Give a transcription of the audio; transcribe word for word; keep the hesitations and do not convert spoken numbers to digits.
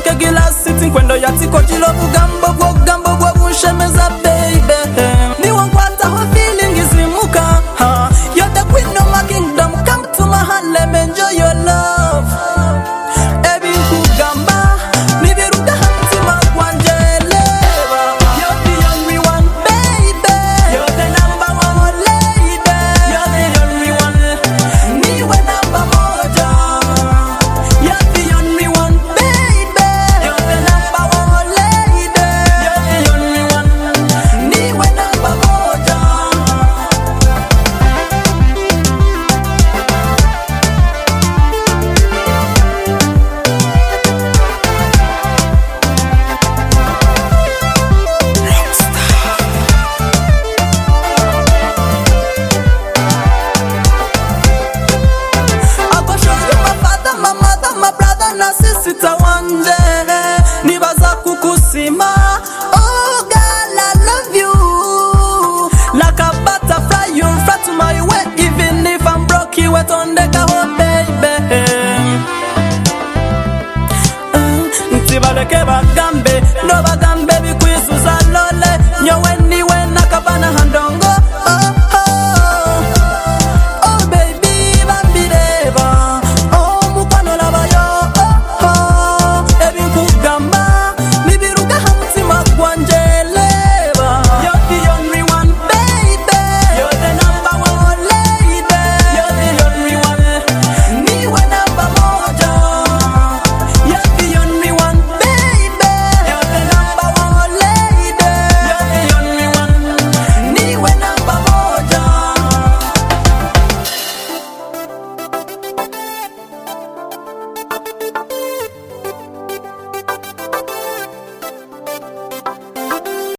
ke gilasi tinkwendo yatiko jilo bugambo bwo gambo bwo bunshemeza baby. Ni wankwata ho feeling is limuka. Ha, you're the queen of my kingdom. Come to my heart, let me enjoy your love. Ebi kugamba, ni biruka hanti magwanjele. You're the only one, baby. You're the number one lady. You're the only one. Niwe number moja. You're the only one, baby. You're the number one lady. You're the only one. Niwe number moja. I go show you my father, my mother, my brother, na sister one day. Nibaza kukusima. Oh girl, I love you. Like a butterfly, you fly to my way. Even if I'm broke, you wet on the cover, baby. Uh, Ntibaleke ba